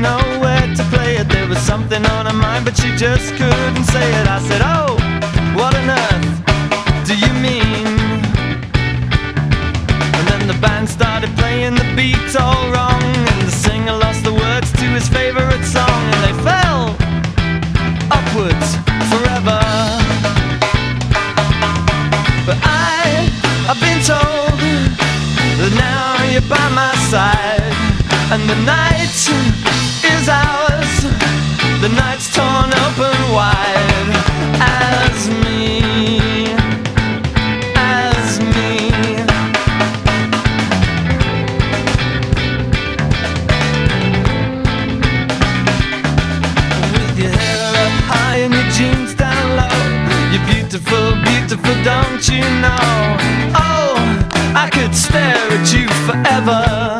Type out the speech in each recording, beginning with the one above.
know where to play it. There was something on her mind, but she just couldn't say it. I said, oh, what on earth do you mean? And then the band started playing the beat all wrong, and the singer lost the words to his favorite song, and they fell upwards forever. But I've been told that now you're by my side, and the night is ours. The night's torn open wide. As me, as me. With your hair up high and your jeans down low, you're beautiful, beautiful, don't you know? Oh, I could stare at you forever.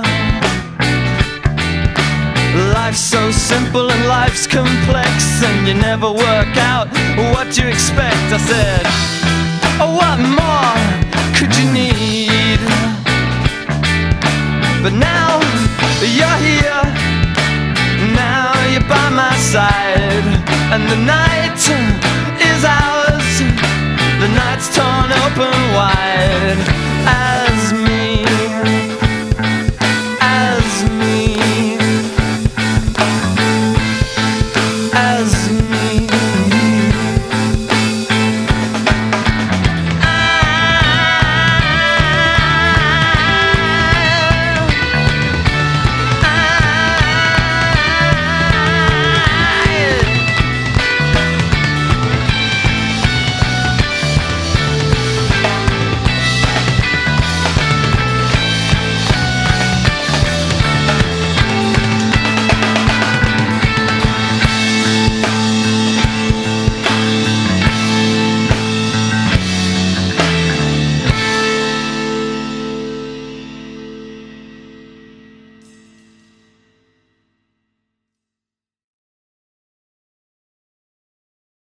Life's so simple and life's complex, and you never work out what you expect. I said, oh, what more could you need? But now you're here, now you're by my side, and the night is ours. The night's torn open wide.